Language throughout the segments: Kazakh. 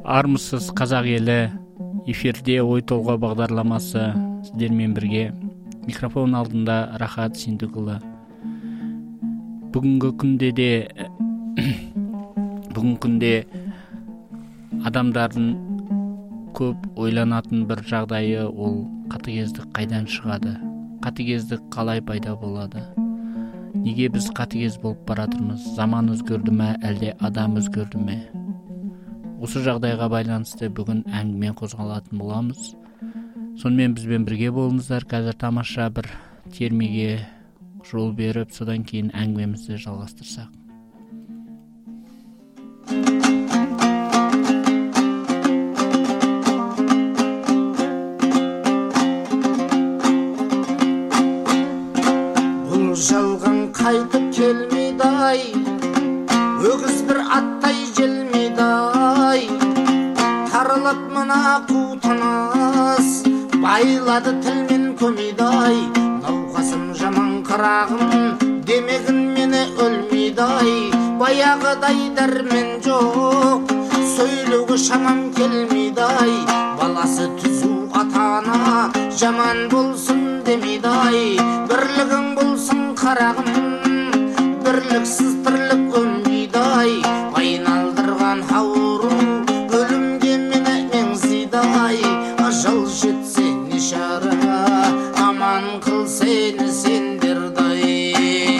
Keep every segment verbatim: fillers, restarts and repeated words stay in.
Армысыз қазақ елі, эфирде ой толғау бағдарламасы сіздермен бірге. Микрофон алдында Рахат Синдікұлы. Бүгінгі күнде де бүгінгі күнде адамдардың көп ойланатын бір жағдайы, ол қатыгездік қайдан шығады? Қатыгездік қалай пайда болады? Неге біз қатыгез болып баратырмыз? Заман өзгерді ме, әлде адам өзгерді ме? Осы жағдайға байланысты бүгін әңгіме қозғалатын боламыз. Сонымен бізбен бірге болыңыздар. Қазір тамаша бір термеге жол беріп, содан кейін әңгімемізді жалғастырсақ. Бұл жалған қайтып келмейді-ай, өгіз бір аттай желмейді-ай, тарылып мына қутыныз, байлады тілмен көмейді-ай, науқасым жаман қарағым, демегін мені өлмейді-ай, баяғыдай дәрмен жоқ, сөйлеуге шамам келмейді-ай, баласы түзу атана, жаман болсын демейді-ай, бірлігің болсын қарағым, бірліксіз тірлік өнбейді-ай, айналдырған ауру, өлімге мені меңзейді-ай, ажал жетсе не шара, аман қыл сені сендерді-ай.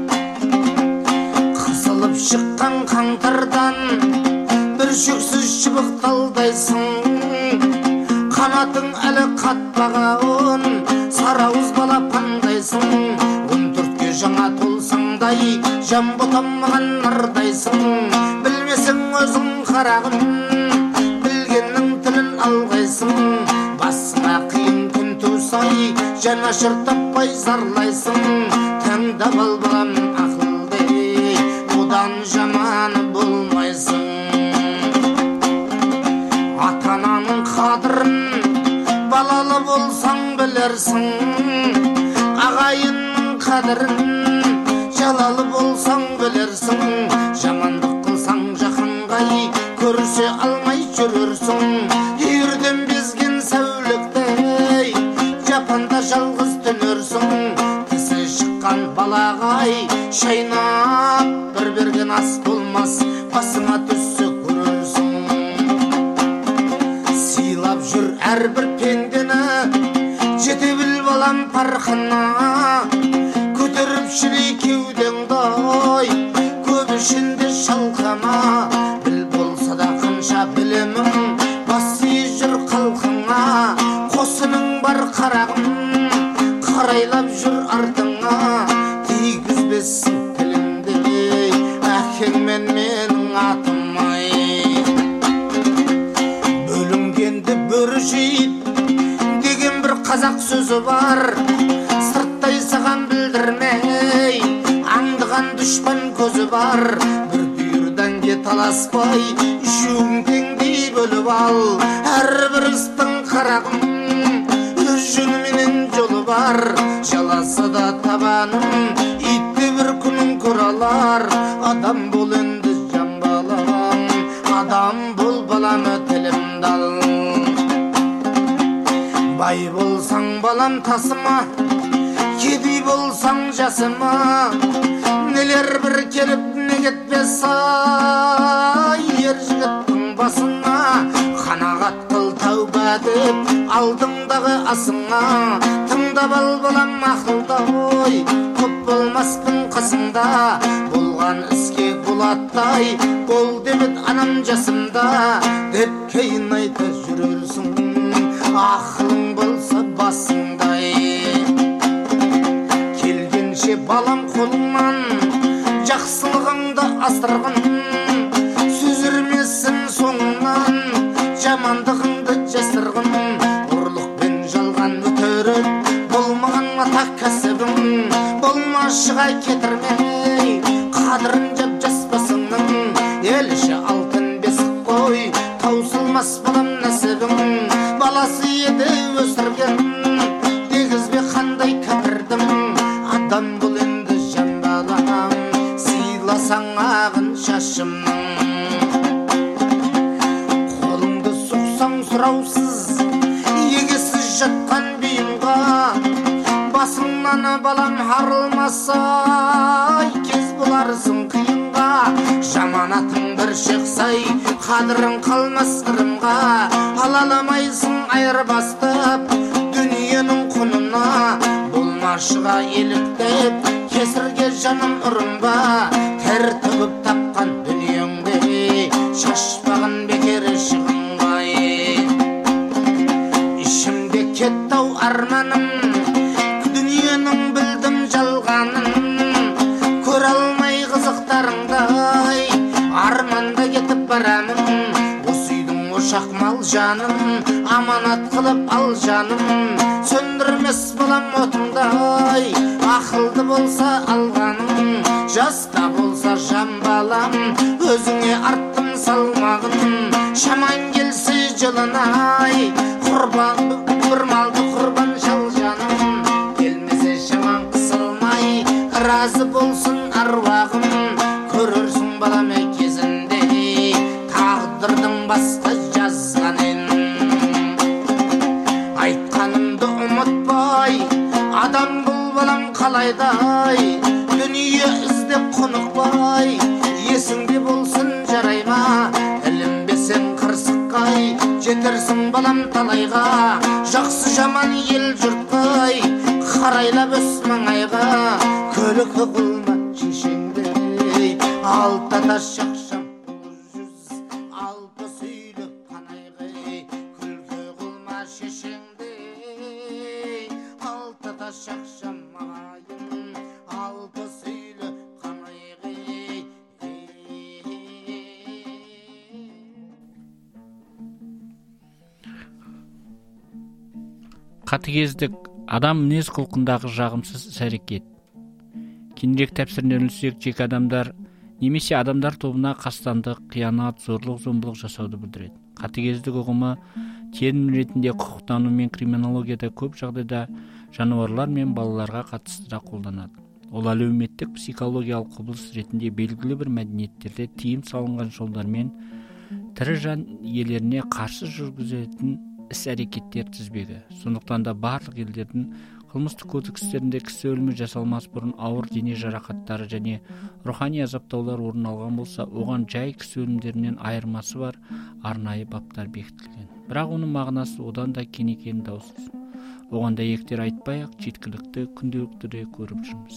Қысылып шыққан қаңтардан бір шөксіз шыбықталдайсың, қанатың әлі қатпаған сарауыз балапандайсың, он төртке жаңа толсаңдай жан ботамаған нардайсың, білмесің өзің қарағым, білгеннің тілін алғайсың, басыңа қиын күн тусай жанашыр таппай зарлайсың, тыңдап ал балам ақылды, одан жаманы болмайсың. Ата-ананың қадірін балалы болсаң білерсің, ағайынның қадірін жалалы болсаң білерсің, жамандық қылсаң жақынғай көрсе алмай жүрерсің, үйірден безген сәуліктей жапанда жалғыз түнерсің, тісі шыққан балағай шайнап бір берген ас болмас, басыңа түссе көрерсің. Сыйлап жүр әрбір пендені, жете біл балам парқына, көтеріп шілей кеудеңді-ай, көп ішінде шалқама, біл болса да қанша білемің, басы жүр қалқыңа, қосының бар қарағым, қарайлап жүр артыңа, тигізбесін тілімде, әкеңмен менің атым-ай. Бөлінгенді бөрі жейд деген бір қазақ сөзі бар, сырттай саған білдірмей, аңдыған дүшпан көзі бар, бір бүйірден де таласпай, үшеуің теңдей бөліп ал, әрбір істің қарағым, өз жөніменен жолы бар, жаласа да табаным, итті бір күнің көралар, адам бол енді жан балам, адам бол балам тілімді ал. Бай болсаң балам тасыма, кедей болсаң жасыма, нелер бір келіп не кетпес, ай, ер жігіттің басына, қанағат қыл тәуба деп алдыңдағы асыңа, тыңдап ал балам ақылда, ой, көп болмаспын қасыңда, болған іске болаттай, бол демет анам жасымда, деп кейін айта жүрерсің, ақылың болса басыңдай. Келгенше балам қолыңнан жақсылығыңды асырғын, сүзірмесін соңынан жамандығыңды жасырғын, ұрлықпен жалған өтеріп болмаған ата кәсібің, болмашыға кетірмей қадірін жап жаспасыңның, елші алтын бесік қой таусылмас балам нәсібің, баласы еді өсірген, дегізбе қандай кәпірдім, адам бұл енді жан балам, сыйласаң ағын шашымның. сұраусыз егесіз жатқан бұйымға басыңнан балам арылмасай кез боларсың қиынға жаманатың бір шықсай қадірің қалмас ырымға ала алмайсың айырбастап дүниенің құнына болмашыға еліктеп кесірге жаным ұрынба тер төгіп тапқан дүниеңде шашпаған бекер шығынбай ішімде кетті-ау арманым дүниенің білдім жалғанын көре алмай қызықтарыңдай арманда кетіп барамын осы үйдің ошақ мал жаным аманат қылып ал жаным сөндірмес болам отыңдай ақылды болса алғаның жаста болса жан балам өзіңе арттым салмағын шаман келсе жылынай құрбан бір малды құрбан шал жаным келмесе шаман қысылмай разы болсын аруағым көрерсің балам кезінде тағдырдың басқа жазғанын айтқанымды ұмытпай адам бұл балам қалайдай дүние іздеп құнықпай есіңде болсын жарай ма ілінбесең қырсыққай жетерсің балам талайға жақсы жаман ел жұртқай қарайлап өс маңайға көлікі қылма шешеңдей алты тас шақшам жүз алпы сүйді қанайғай күлкі қылма шешеңдей алты тас шақшам ағайын алпы сүйді қанайғай қатыгездік адам мінез құлқындағы жағымсыз іс-әрекет. Кеңірек тәпсіріне үңілсек, жеке адамдар немесе адамдар тобына қастандық, қиянат, зорлық-зомбылық жасауды білдіреді. Қатыгездік ұғымы термин ретінде құқықтану мен криминологияда көп жағдайда жануарлар мен балаларға қатысты да қолданады. Ол әлеуметтік психологиялық құбылыс ретінде белгілі бір мәдениеттерде тыйым салынған жолдармен тірі жан иелеріне қарсы жүргізетін іс-әрекеттер тізбегі. Сондықтан да барлық елдердің қылмыстық кодекстерінде кісі өлімі жасалмас бұрын ауыр дене жарақаттары және рухани азаптаулар орын алған болса, оған жай кісі өлімдерінен айырмасы бар арнайы баптар бекітілген. Бірақ оның мағынасы одан да кең екені даусыз. Оған дәйектер айтпай-ақ жеткілікті күнделікті көріп жүрміз.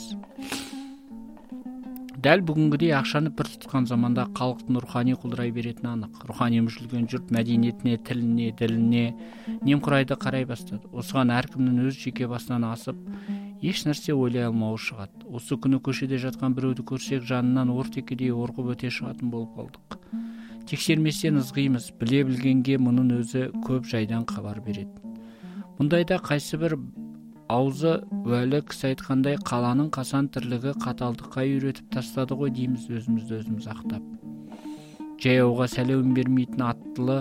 Дәл бүгінгідей ақшаны пір тұтқан заманда халықтың рухани құлдырай беретіні анық. Рухани мүжілген жұрт мәдениетіне, тіліне, діліне немқұрайды қарай бастады. Осыған әркімнің өз жеке басынан асып, еш нәрсе ойлай алмауы шығады. Осы күні көшеде жатқан біреуді көрсек, жанынан ортекедей орғып өте шығатын болып қалдық. Тексерместен ызғимыз, біле білгенге мұның өзі көп жайдан хабар береді. Мұндайда қайсы бір аузы уәлі кісі айтқандай қаланың қасан тірлігі қаталдыққа үйретіп тастады ғой дейміз өзімізді өзіміз ақтап. Жаяуға сәлем бермейтін аттылы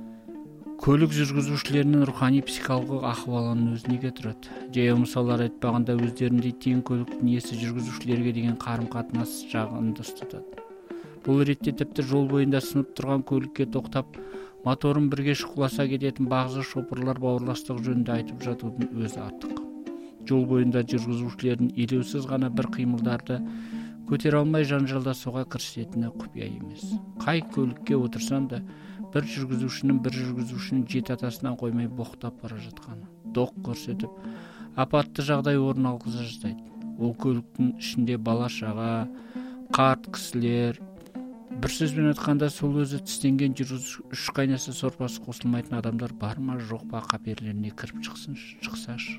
көлік жүргізушілерінің рухани психологиялық ахуалының өзіне тұрады. Жаяу мысалдар айтпағанда өздеріндей тең көліктің иесі жүргізушілерге деген қарым-қатынас жағында ұстатады. Бұл ретте тіпті жол бойында сынып тұрған көлікке тоқтап моторын бірге шұқыласа кететін бағзы шопырлар бауырластық жөнінде айтып жатудың өзі артық. Жол бойында жүргізушілердің елеусіз ғана бір қимылдарды көтере алмай жанжалдасуға кірісетіні құпия емес. Қай көлікке отырсан да бір жүргізушінің бір жүргізушінің жет атасынан қоймай боқтап бара жатқаны доқ көрсетіп, апатты жағдай орын алғыза жаздайды. Ол көліктің ішінде бала-шаға, қарт кісілер, бір сөзбен айтқанда сол өзі тістенген жүргізуші үш қайнаса сорпасы қосылмайтын адамдар бар ма жоқ па қаперлеріне кіріп шықсын, шықсашы.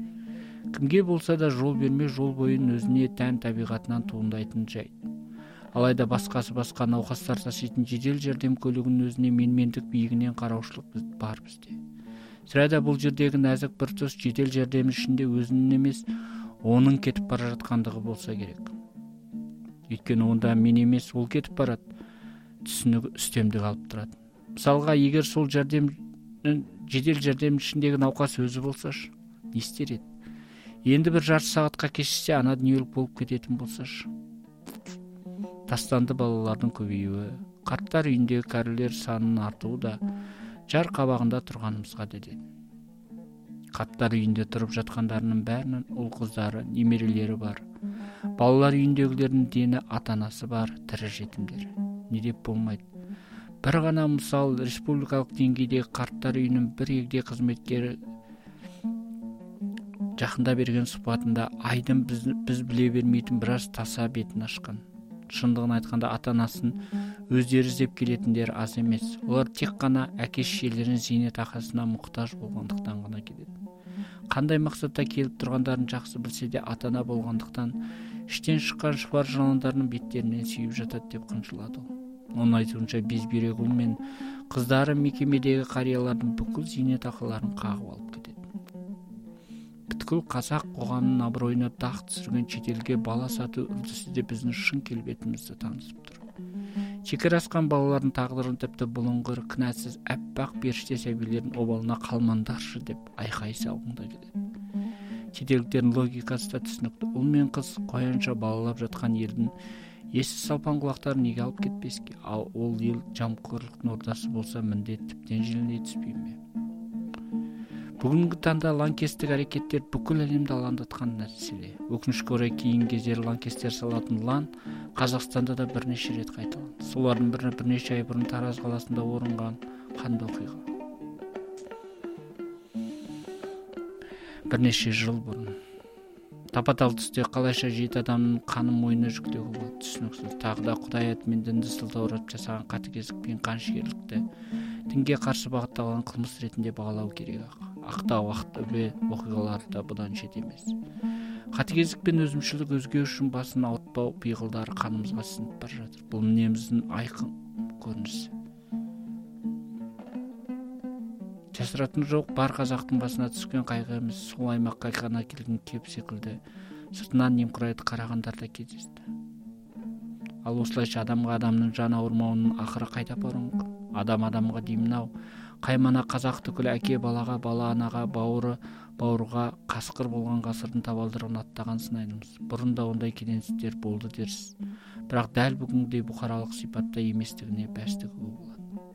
Кімге болса да жол бермей жол бойын өзіне тән табиғатынан туындайтын жай. Алайда басқасы басқа науқастар таситын жедел жәрдем көлігінің өзіне менмендік биігінен қараушылық бар бізде. Сірәда бұл жердегі нәзік бір тұс жедел жәрдем ішінде өзінің емес, оның кетіп бара жатқандығы болса керек. Өйткені онда мен емес, ол кетіп барады, түсінігі үстемдік алып тұрады. Мысалға, егер сол жәрдем жедел жәрдем ішіндегі науқас өзі болсашы, не істер еді? Енді бір жарты сағатқа кешіксе, ана дүниелік болып кететін болсашы. Тастанды балалардың көбеюі, қарттар үйіндегі кәрілер санының артуы да жар кабагында турганыбызга деди. Каттар үйүндө туруп жаткандарынын баарынын уул кыздары, немерелери бар. Балалар үйүндөгүлөрдүн дени ата-анасы бар, тирі жетимдер. Не деп болмайт. Бир гана мисал, республикалык деңгейдеги карттар үйүнүн бир эгде кызметкери жакында берген сухбатында айдын биз, биз биле бермейтин бир аз таса бетин ачкан. Шындыгын айтканда ата-анасын өздөрү издеп келетиндер аз эмес. Олар тек гана әке-шешелеринин зейнет акысына муктаж болгондуктан гана келет. Кандай максатта келип тургандарын жакшы билсе де, ата-ана болгондуктан иштен чыккан шыбар жаландарынын беттеринен сүйүп жатат деп кынжылады ол. Onun айтуынча биз Бирегул мен кыздары мекемедеги карыялардын бүкүл зейнет акыларын кагып алып кетет. Бүткүл казак коомунун аброюна дак түшүргөн чет элге бала сатуу үрдүсү де биздин шын келбетибизди таанысып тур. Чекер аскан балалардын тагдырын тепти булуңгур, кынасыз аппак периште сәбилердин обалына калмандарчы деп айкай салгында келет. Чет элдиктердин логикасы да түшүнүктүү. Ул мен кыз коянча балалап жаткан элдин эсиз салпан кулактарын неге алып кетпеске? Ал ол эл жамкырлыктын ордасы болса, міндет типтен желине түспөйбү? Бүгүнкү таңда лаңкестик аракеттер бүкүл элемди алаңдаткан нерселер. Өкүнүчкө орай кийинки кездери лаңкестер салатын лан Казакстанда да бир нече рет кайталанды. Солардын бирине бир нече ай бурун Тараз каласында орунган кандуу окуйга. Бир нече жыл бурун. Тапатал түстө калайча жети адамдын каны мойнуна жүктөгү болот, түшүнүксүз. Тагы да Кудай ат мен динди сылтауратып жасаган катыгездик пен каншыгерликти динге каршы багытталган кылмыш ретинде баалоо керек. Актаа вакытты окуялар да будан чет эмес. Катыгездик пен өзүмчүлүк өзгө үчүн басын аутпоо пыйгылдары каныбызга сиңип бара жатыр. Бул эмнемиздин айкын көрүнүшү. Жасыратыны жок, бар казактын басына түшкөн кайгы эмес, сул аймакка гана келген кеп секилди сыртынан немкурайды карагандар да кездешти. Ал осулайча адамга адамдын жаны ауырмауунун акыры кайда баруу мүмкүн? Адам адамга деймин-ау. Каймана казак түгүл аке балага, бала анага, бауыры бауырга каскыр болгон гасырдын табалдырыгын аттаган сынайбыз. Бурун да ондай келеңсиздер болду дерсиз. Бирок дал бүгүнкүдөй букаралык сипатта эместигине баштыгы болот.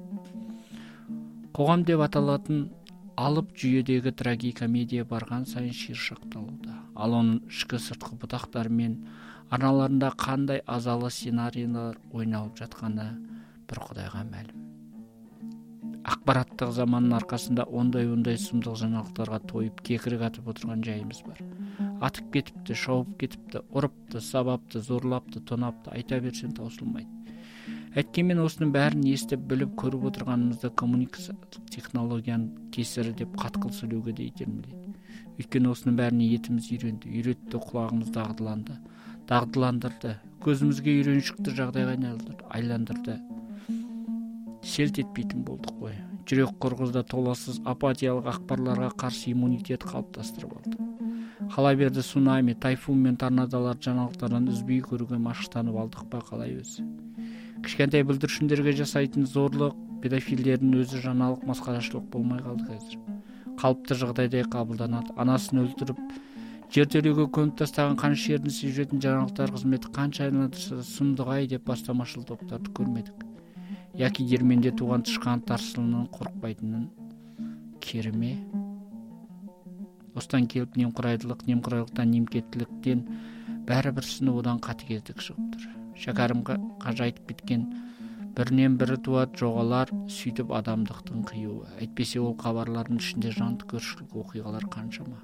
Коғам деп аталатын алып жүйөдөгү трагикомедия барган сайын ширшакталууда. Ал онун ички сырткы бутактары мен арналарында кандай азалы сценарийлер ойналып жатканы бир Кудайга маалым. Акбараттык замандын аркасында ондай-ондай сумдук жаңалыктарга тоюп кекирик атып отурган жайыбыз бар. Атып кетипти, шауып кетипти, урупты, сабапты, зорлапты, тонапты, айта берсең таусылмайт. Әйткенмен осынын бәрін естіп біліп көріп отырғанымызда коммуникациялық технологияның кесірі деп қатқыл сөйлеуге де итермелейді. Өйткені осынын бәріне етіміз үйренді, үйретті, құлағымыз дағдыланды, дағдыландырды, көзімізге үйреншікті жағдайға айландырды. Селт етпейтін болдық қой. Жүрек қорғызда толассыз апатиялық ақпарларға қарсы иммунитет қалыптастырып алды. Қалай берді цунами, тайфун мен торнадолар жаңалықтардан үзбей көруге машықтанып алдық па қалай өзі? Кішкентай бүлдіршіндерге жасайтын зорлық, педофилдердің өзі жаңалық масқарашылық болмай қалды қазір. Қалыпты жағдайдай қабылданады. Анасын өлтіріп, жертөлеге көміп тастаған қаншердің сюжетін жаңалықтар қызметі қанша айналдырса сұмдық-ай деп бастамашыл топтарды көрмедік. Яки дерменде туған тышқан тарсылынан қорықпайтынын керіме. Остан келіп немқұрайдылық, немқұрайлықтан немкеттіліктен бәрі бірсіні одан қатыгездік шығып тұр. Шәкәрімға қажайтып кеткен бірінен бірі туат жоғалар, сөйтіп адамдықтың қиюы. Әйтпесе ол хабарлардың ішінде жанды көршілік оқиғалар қаншама.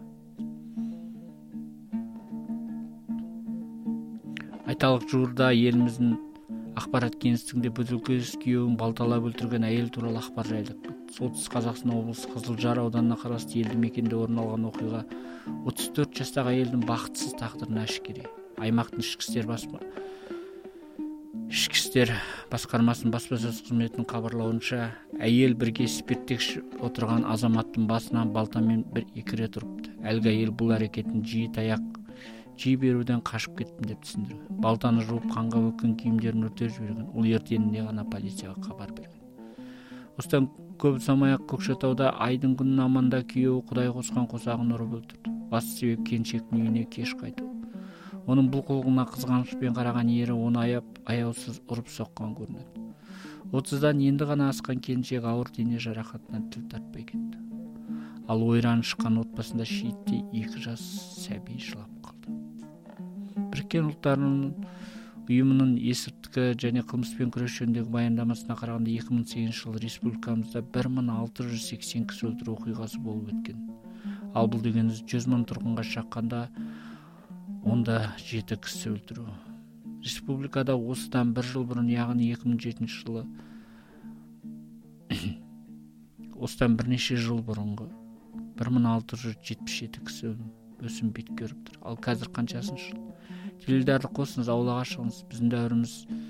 Айталық жуырда еліміздің ақпарат кеңістігінде бөтелкес күйеуін балталап өлтірген әйел туралы ақпар жайылып. Солтүстік Қазақстан облысы Қызылжар ауданына қарасты елді мекенде орын алған оқиға отыз төрт жастағы әйелдің бақытсыз тағдырына әшкере. Аймақтың ішкі істер басма Ішкі істер басқармасының баспасөз қызметінің хабарлауынша, әйел бірге спирттік отырған азаматтың басынан балтамен бір екі рет ұрыпты. Әлгі әйел бұл әрекетін жиі таяқ жиі беруден қашып кеттім деп түсіндірген. Балтаны жуып қанға өккен киімдерін өртеп жіберген. Ол ертеңінде ғана полицияға хабар берген. Осыдан көп ұзамай-ақ Көкшетауда айдың күнін аманда күйеуі Құдай қосқан қосағын ұрып өлтірді. Басты себеп келіншектің үйіне кеш қайту. Оның бұл қылығына қызғанышпен қараған ері оны аяп, аяусыз ұрып соққан көрінеді. отуздан енді ғана асқан келіншек ауыр дене жарақатынан тіл тартпай кетті. Ал ойран шыққан отбасында шейітте екі жас сәби жылап қалды. Біріккен Ұлттар ұйымының есірткі және қылмыспен күрес жөніндегі баяндамасына қарағанда екі мың сегізінші жылы республикамызда бір мың алты жүз сексен кісі өлтіру оқиғасы болып өткен. Ал бұл дегеніміз жүз мың тұрғынға шаққанда онда жеті кісі өлтіру. Республикада осыдан бір жыл бұрын, яғни екі мың жетінші жылы осыдан бірнеше жыл бұрынғы бір мың алты жүз жетпіс жеті кісі өсім бет көріп тұр. Ал қазір қаншасыншы жыл? Теледидарды қосыңыз, аулаға шығыңыз. Біздің дәуіріміз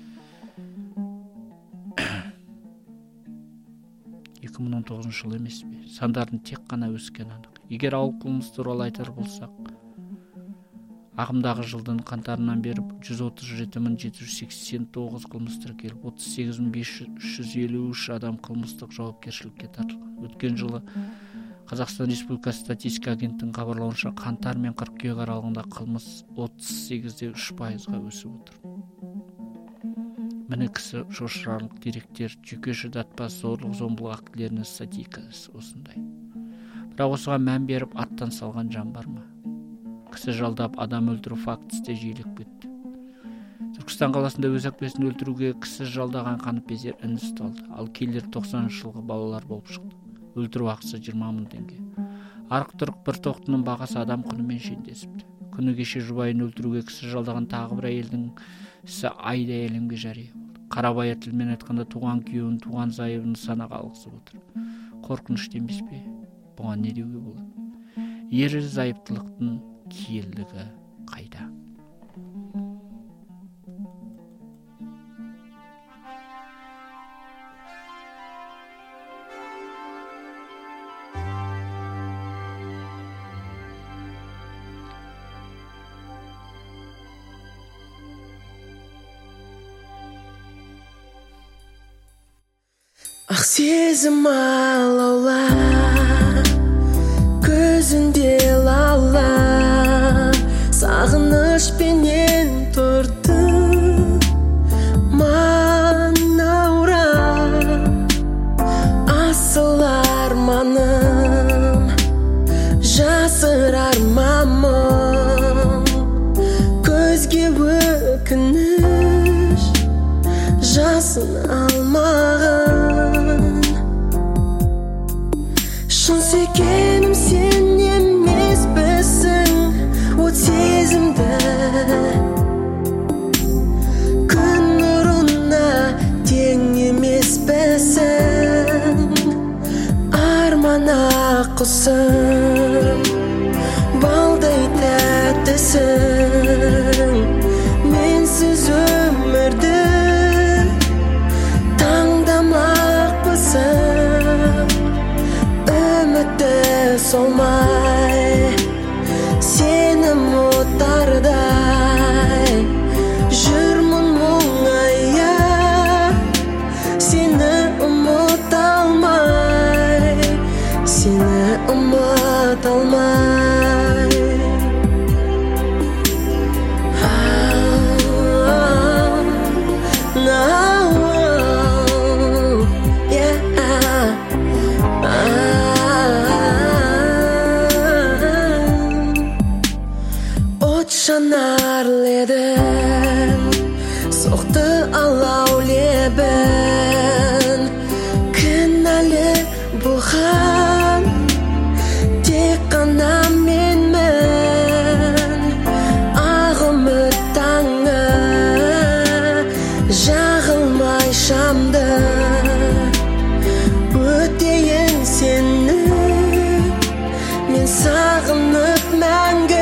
екі мың он тоғызыншы жыл емес пе? Сандардың тек қана өскен анық. Егер ауыл қылмыс туралы айтар болсақ, ағымдағы жылдың қаңтарынан бері жүз отыз жеті мың жеті жүз сексен тоғыз қылмыс тіркеліп, отыз сегіз мың бес жүз елу үш адам қылмыстық жауапкершілікке тартылған. Өткен жылы Қазақстан Республикасы статистика агенттігінің хабарлауынша қаңтар мен қыркүйек аралығында қылмыс отыз сегіз де үш пайызға өсіп отыр. Міне кісі шошырарлық деректер, жүйке шыдатпас зорлық-зомбылық актілерінің статистикасы осындай. Бірақ осыған мән беріп аттан салған жан бар ма? Кісі жалдап адам өлтіру фактісі де жиілеп кетті. Түркістан қаласында өз әпкесін өлтіруге кісі жалдаған қаныпезер іні ұсталды. Ал келер тоқсаныншы жылғы балалар болып шықты. Өлтіру ақысы жиырма мың теңге. Арық-тұрық бір тоқтының бағасы адам құнымен шендесіпті. Күні кеше жұбайын өлтіруге кісі жалдаған тағы бір әйелдің ісі айдай әлемге жария болды. Қарабайыр тілмен айтқанда туған күйеуін, туған зайыбын санаға алғызып отыр. Қорқынышты емес пе? Бұған не деуге болады? Ерлі зайыптылықтың киелігі қайда? Ақ сезім алаула, көзінде лаула, сағынышпенен тұрды манаура. Асыл арманым, жасыр армамым, көзге өкініш, жасын алмағын. Шын сүйгенім сен емеспісің, от сезімді күн нұрына тең емеспісің. Армана құсым, балдай тәттісің, менсіз өмірді үмітті солмай, сенім отардай жүрмін мұңая, сені ұмыта алмай, сені ұмыта алмай. Жанар лебін, соқты алау лебін, кінәлі бұған тек қана менмін. Ақ үміт таңы жағылмай шамды, өтейін сені мен сағынып мәңгі.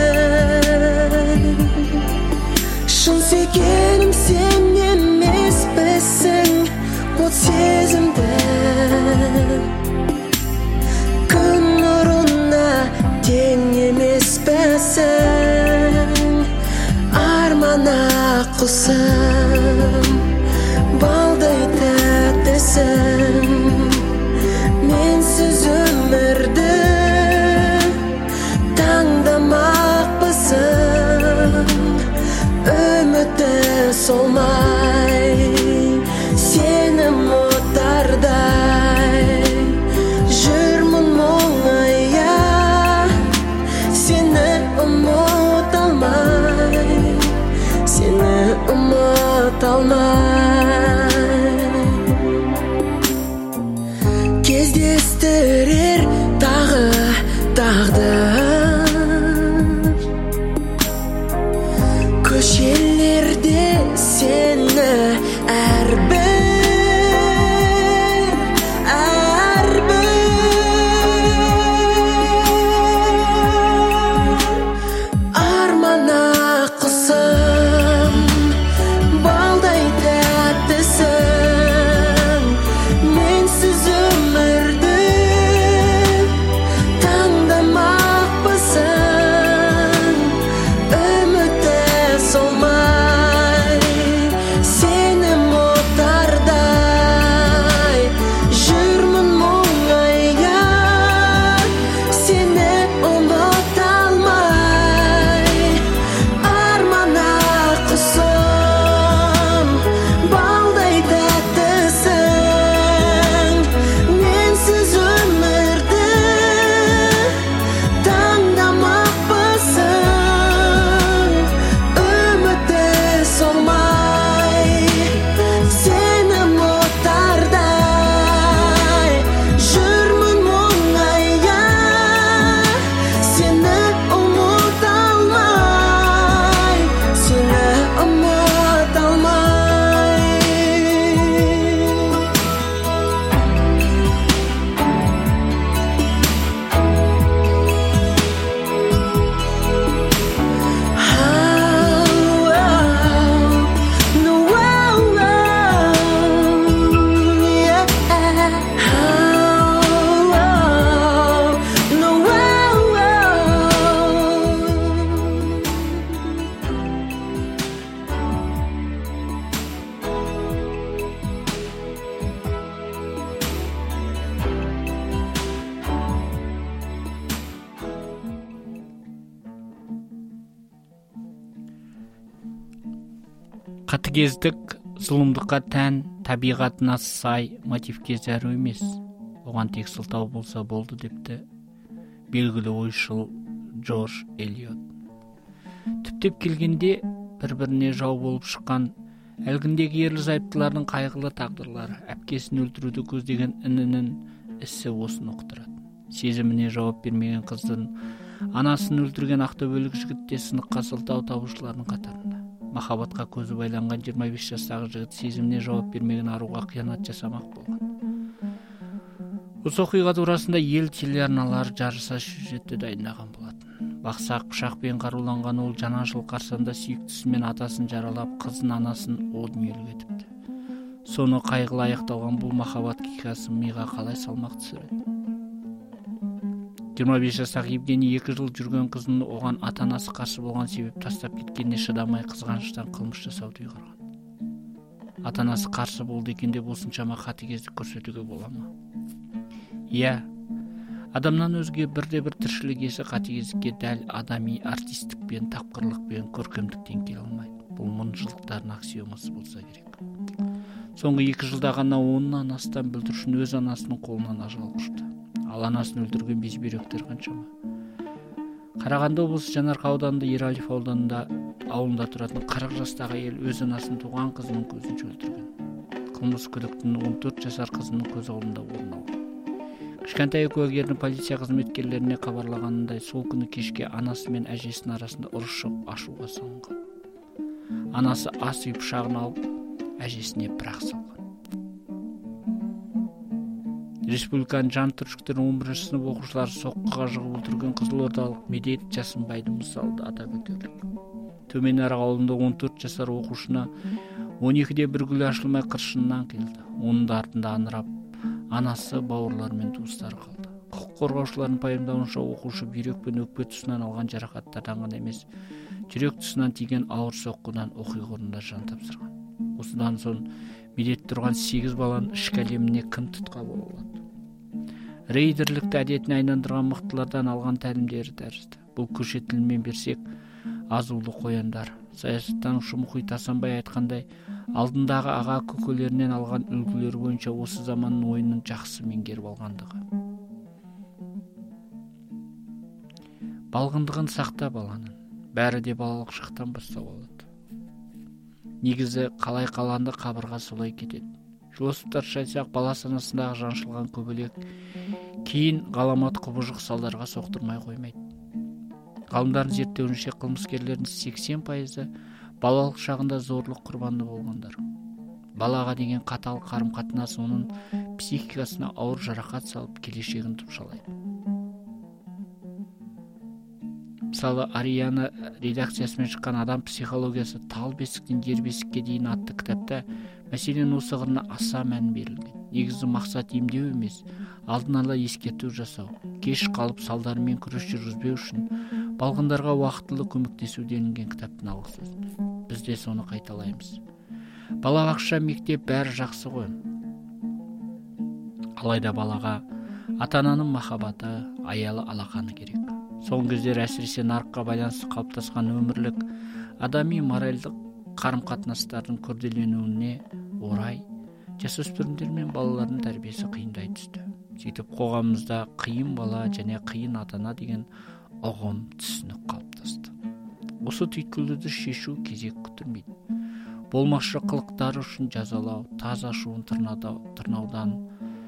Шын сүйгенім сен емеспісің, от сезімді күн нұрына тең емеспісің. Армана құсым, балдай тәттісің, менсіз өмірді таңдамақпысың. Үміті солмай, сенім Катыгездик зулумдукка тән, табигатына сай мотивке зару эмес. Оған тек сылтау болса болды депті белгілі ойшыл Джордж Элиот. Түптеп келгенде бір-біріне жау болып шыққан әлгіндегі ерлі зайыптылардың қайғылы тағдырлары, әпкесін өлтіруді көздеген інінің ісі осыны ұқтырады. Сезіміне жауап бермеген қыздың анасын өлтірген ақтөбелік жігіт те сыныққа сылтау табушылардың қатарында. Махаббатқа көзі байланған жиырма бес жастағы жігіт сезіміне жауап бермеген аруға қиянат жасамақ болған. Осы оқиға турасында ел телеарналары жарыса сюжетті дайындаған болатын. Бақсақ пышақпен қаруланған ол жаңа жыл қарсаңында сүйіктісі мен атасын жаралап, қызын анасын о дүниелік етіпті. Соны қайғылы аяқталған бұл махаббат хикаясы миға қалай салмақ түсіреді. жиырма бес жастағы Евгений екі жыл жүрген қызын оған ата-анасы қарсы болған себеп тастап кеткеніне шыдамай қызғаныштан қылмыс жасауды ұйғарған. Ата-анасы қарсы болды екен деп осыншама қатыгездік көрсетуге бола ма? Иә, адамнан өзге бірде-бір тіршілік иесі қатыгездікке дәл адами артистікпен, тапқырлықпен, көркемдіктен келе алмайды. Бұл мыңжылдықтардың аксиомасы болса керек. Соңғы екі жылда ғана оннан астам бүлдіршін өз анасының қолынан ажал құшты. Ал анасын өлтірген безбүйректер қаншама. Қарағанды облысы Жаңарқа ауданында Ералиев ауданында ауылында тұратын қырық жастағы әйел өз анасын туған қызының көзінше өлтірген. Қылмыс күдіктінің он төрт жасар қызының көз алдында орын алған. Кішкентай куәгердің полиция қызметкерлеріне хабарлағанындай сол күні кешке анасы мен әжесінің арасында ұрыс шығып ашуға салынған. Анасы ас үй пышағын алып әжесіне бір-ақ салған. Республиканың жан түршіктерінің он бірінші сынып оқушылары соққыға жығып өлтірген қызылордалық Медет Жасынбайды мысалды атап өтерлік. Төмен Арақ ауылында он төрт жасар оқушына он екіде бір гүл ашылмай қыршынынан қиылды. Оның да артында аңырап, анасы, бауырлары мен туыстары қалды. Құқық қорғаушылардың пайымдауынша оқушы бүйрек пен өкпе тұсынан алған жарақаттардан ғана емес, жүрек тұсынан тиген ауыр соққыдан оқиға орнында жан тапсырған. Осыдан соң Медет тұрған сегіз баланың ішкі әлеміне кім тұтқа бола алады? Рейдерлікті әдетіне айналдырған мықтылардан алған тәлімдері тәрізді. Бұл көше тілімен берсек, азулы қояндар. Саясаттанушы Мұхит Асанбай айтқандай, алдындағы аға көкелерінен алған үлгілері бойынша осы заманның ойынын жақсы меңгеріп алғандығы. Балғындығын сақта баланың. Бәрі де балалық шақтан бастау алады. Негізі қалай қаланды қабырға солай кетеді. Философтар айтсақ, бала санасындағы жаншылған көбелек кейін ғаламат құбыжық салдарға соқтырмай қоймайды. Ғалымдардың зерттеуінше қылмыскерлердің сексен пайызы балалық шағында зорлық құрбаны болғандар. Балаға деген қатал қарым-қатынас оның психикасына ауыр жарақат салып, келешегін тұмшалайды. Мысалы, Ариана редакциясымен шыққан адам психологиясы тал бесіктен жер бесікке дейін атты кітапта мәселен осы қырына аса мән берілген. Негізі мақсат емдеу емес, алдын ала ескерту жасау, кеш қалып салдарымен күрес жүргізбеу үшін балғындарға уақытылы көмектесу делінген кітаптың алғы сөзінде. Біз де соны қайталаймыз. Балабақша, мектеп бәрі жақсы ғой. Алайда балаға ата-ананың махаббаты, аялы алақаны керек. Соңғы кездері әсіресе нарыққа байланысты қалыптасқан өмірлік адами моральдық қарым-қатынастардың күрделенуіне орай жасөспірімдер мен балалардың тәрбиесі қиындай түсті. Сөйтіп қоғамымызда қиын бала және қиын ата-ана деген ұғым түсінік қалыптасты. Осы түйткілді шешу кезек күттірмейді. Болмашы қылықтары үшін жазалау, таза шуын тырнаудан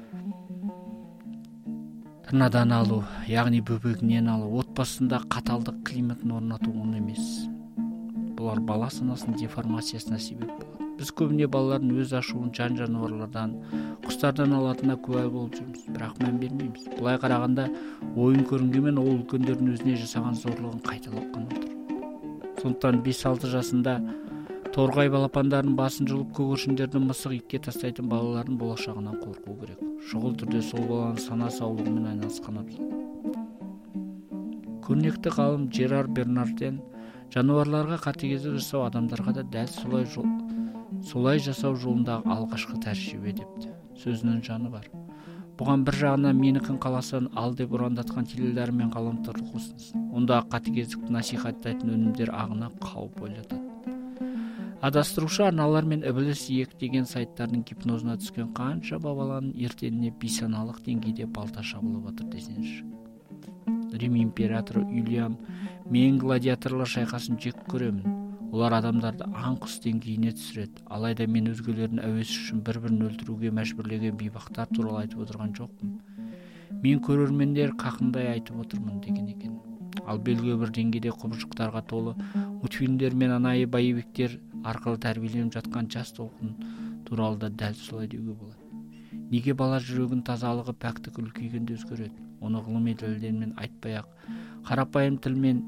Тырнадан алу, яғни бөбегінен алу, отбасында қаталдық климатын орнату оңай емес. Бұлар бала санасының деформациясына себеп болады. Біз көбіне балалардың өз ашуын жан жануарлардан, құстардан алатынына куә болып жүрміз, бірақ мән бермейміз. Бұлай қарағанда ойын көрінгенмен ол үлкендердің өзіне жасаған зорлығын қайталап қана отыр. Сондықтан бес-алты жасында торғай балапандарын басын жұлып көгершіндерді мысық итке тастайтын балалардың болашағынан қорқу керек. Шұғыл түрде сол баланың сана саулығымен айналысқан абзал. Көрнекті ғалым Жерар Бернарден жануарларға қатыгездік жасау адамдарға да дәл солай жол, солай жасау жолындағы алғашқы тәжірибе депті. Сөзінің жаны бар. Бұған бір жағынан менікін қаласан ал деп ұрандатқан теледидар мен ғаламторлық ұсынсын. Онда қатыгездікті насихаттайтын өнімдер ағына қауіп ойлатады. Адастырушы арналар мен ібіліс иек деген сайттардың гипнозына түскен қанша бабаланың ертеңіне бейсаналық деңгейде балта шабылып отыр десеңізші. Рим императоры Юлиан: мен гладиаторлар шайқасын жек көремін. Олар адамдарды аң-құс деңгейіне түсіреді. Алайда мен өзгелердің әуесі үшін бір-бірін өлтіруге мәжбүрлеген бейбақтар туралы айтып отырған жоқпын. Мен көрермендер қақындай айтып отырмын деген екен. Ал белгілі бір деңгейде құбыжықтарға толы мультфильмдер мен анайы боевиктер арқылы тәрбиеленіп жатқан жас толқын туралы да дәл солай деуге болады. Неге бала жүрегін тазалығы, пәктік үлкейгенде өзгереді? Оны ғылыми дәлелдермен айтпай-ақ, қарапайым тілмен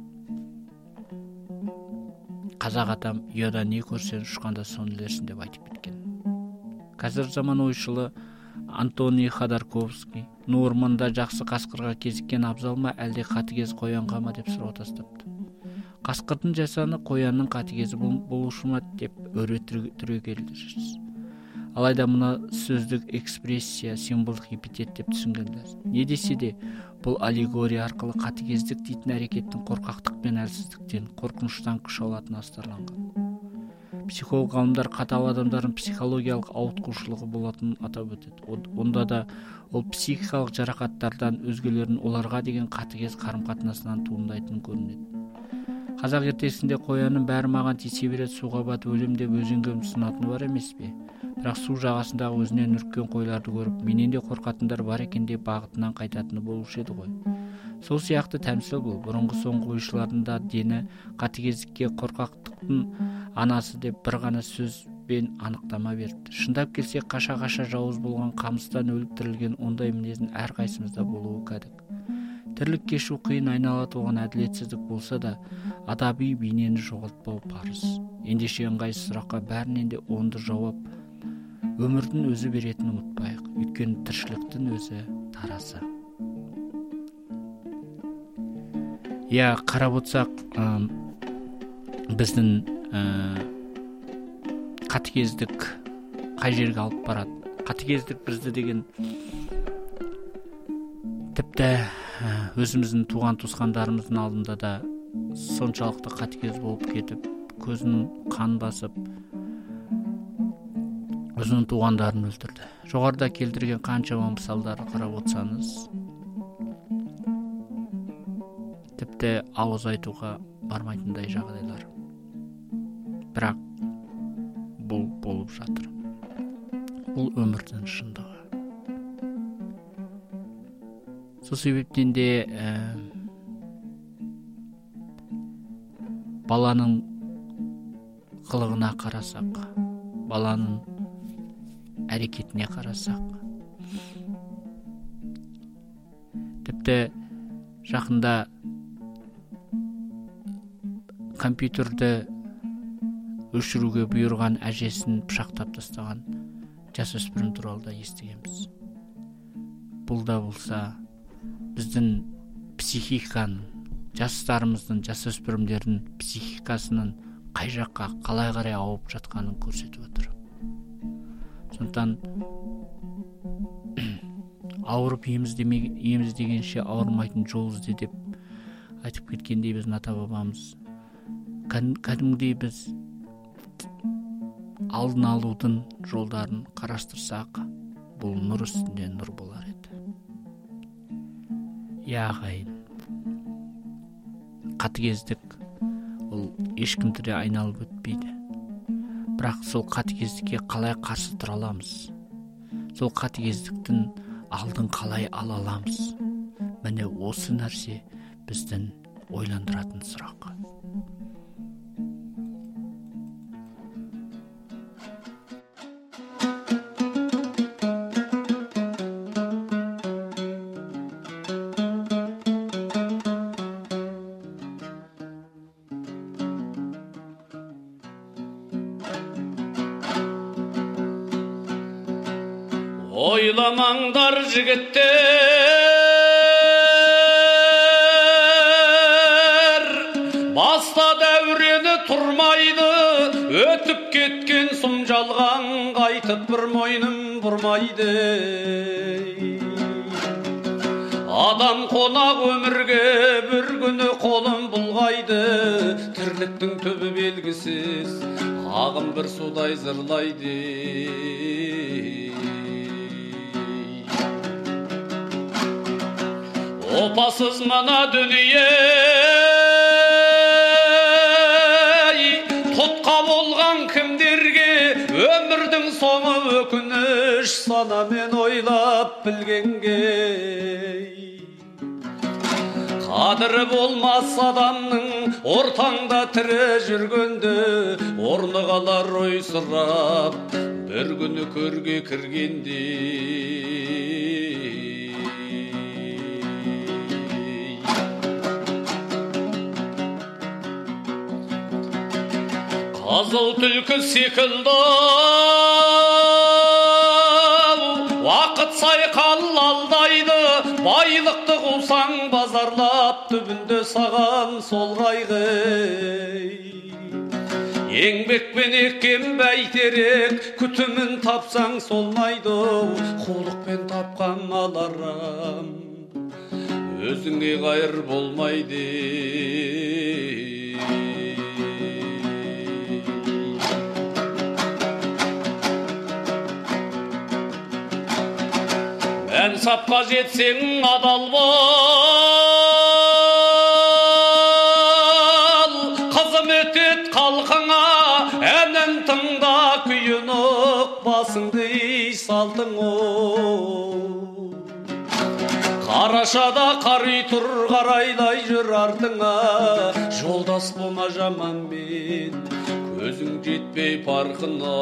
қазақ атам ұяда не көрсең ұшқанда соны ілерсің деп айтып кеткен. Қазір заман ойшылы Антоний Ходорковский ну орманда жақсы қасқырға кезіккен абзал ма, әлде қатыгез қоянға ма деп сұрау тастапты. Қасқырдың жасаны қоянның қатыгезі болушы ма деп өре түрегелдірсіз. Алайда мұна сөздік экспрессия, символдық эпитет деп түсінгендер. Не десе де, бұл аллегория арқылы қатыгездік дейтін әрекеттің қорқақтық пен әлсіздіктен, қорқыныштан күш алатыны астарланған. Психолог ғалымдар қатал адамдардың психологиялық ауытқушылығы болатынын атап өтеді. Онда да ол психикалық жарақаттардан, өзгелердің оларға деген қатыгез қарым-қатынасынан туындайтын көрінеді. Қазақ ертесінде қоянның бәрі маған тисе береді, суға батып өлем деп өзенге ұмсынатыны бар емес пе? Бірақ су жағасындағы өзінен үріккен қойларды көріп, менен де қорқатындар бар екен деп бағытынан қайтатыны болушы еді ғой. Сол сияқты тәмсіл бұл. Бұрынғы соңғы ойшылардың да дені қатыгездікке қорқақтықтың анасы деп бір ғана сөзбен анықтама берді. Шындап келсе, қаша-қаша жауыз болған, қамыстан өліп тірілген ондай мінездің әрқайсымызда болуы кәдік. Тірлік кешу қиын, айнала толған әділетсіздік болса да, адаби бейнені жоғалтпау парыз. Ендеше ыңғайсыз сұраққа бәрінен де оңды жауап өмірдің өзі беретінін ұмытпайық. Өйткені тіршіліктің өзі таразы. Я қарап отырсақ, біздің қатыгездік қай жерге алып барады? Қатыгездік бізді деген тіпті өзіміздің туған туысқандарымыздың алдында да соншалықты қатыгез болып кетіп, көзін қан басып, өзінің туғандарын өлтірді. Жоғарыда келтірген қаншама мысалдарды қарап отырсаңыз, тіпті ауыз айтуға бармайтындай жағдайлар. Бірақ бұл болып жатыр. Бұл өмірдің шындығы. Сол себептен де ә, баланың қылығына қарасақ, баланың әрекетіне қарасақ, тіпті жақында компьютерді өшіруге бұйырған әжесін пышақтап тастаған жасөспірім туралы да естігенбіз. Бұл да болса біздің психиканың, жастарымыздың, жасөспірімдердің психикасының қай жаққа, қалай қарай ауып жатқанын көрсетіп отыр. Сондықтан ауырып еміз дегенше ауырмайтын жол ізде деп айтып кеткендей біздің ата-бабамыз. Кәдімгідей біз алдын алудың жолдарын қарастырсақ, бұл нұр үстінде нұр болар еді. Яғайын, қатыгездік ол ешкімді де айналып өтпейді. Бірақ сол қатыгездікке қалай қарсы тұра аламыз? Сол қатыгездіктің алдын қалай ала аламыз? Міне осы нәрсе біздің ойландыратын сұрақ. Ойламаңдар жігіттер, баста дәурені тұрмайды, өтіп кеткен сұм жалған қайтып бір мойным бұрмайды. Адам қонақ өмірге бір күні қолын бұлғайды, тірліктің түбі белгісіз, ағым бір судай зырлайды. Опасыз мына дүние, тұтқа болған кімдерге, өмірдің соңы өкініш, санамен ойлап білгенге. Қадірі болмас адамның ортаңда тірі жүргенде, орны қалар ойсырап, бір күні көрге кіргенде. Қызыл түлкі секілді уақыт сайқал алдайды, байлықты қусаң базарлап, түбінде саған сол қайғы. Еңбекпен еккен бәйтерек, күтімін тапсаң солмайды, қулықпен тапқан маларам өзіңе қайыр болмайды. Мән сапқа жетсең адал бол, қызмет ет халқыңа, әнін тыңда күйінік, басыңды салтың ол. Қарашада қари тұр, қарайлай жүр артыңа, жолдас болма жаманмен, көзің жетпей парқына.